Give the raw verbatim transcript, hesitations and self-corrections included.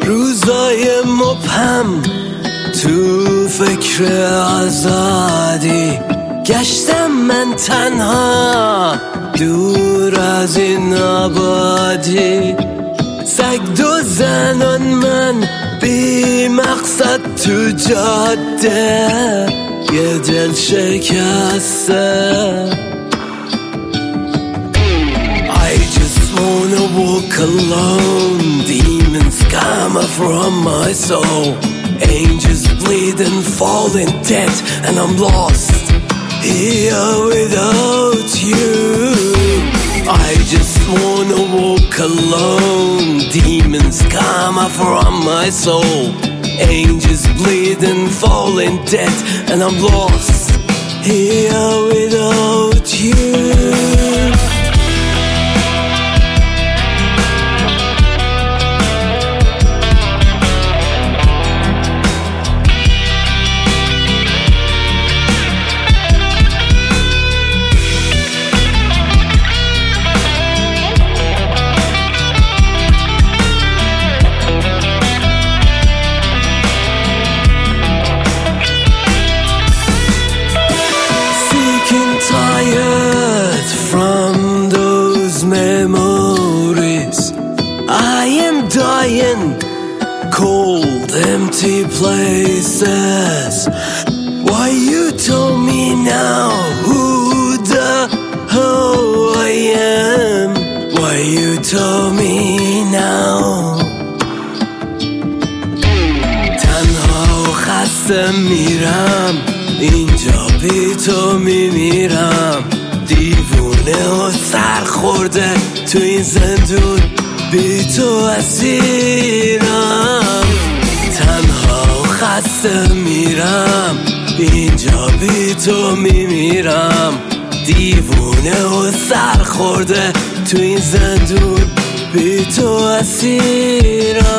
روزای مبهم تو فکر آزادی گشتم من تنها دور از این آبادی. سگ دو زنان من بی مقصد تو جاده یه دل شکسته. I just wanna walk alone. Demons come up from my soul. Angels bleed and falling dead, and I'm lost here without you. I just wanna walk alone. Demons come up from my soul. Angels bleed and falling dead, and I'm lost here without you. Tired from those memories. I am dying, cold, empty places. Why you told me now who the hell I am? Why you told me now? تنها و خسته میرم اینجا بی تو میمیرم. دیوونه و سرخورده تو این زندون بی تو اسیرم. تنها و خسته میرم اینجا بی تو میمیرم. دیوونه و سرخورده تو این زندون بی تو اسیرم.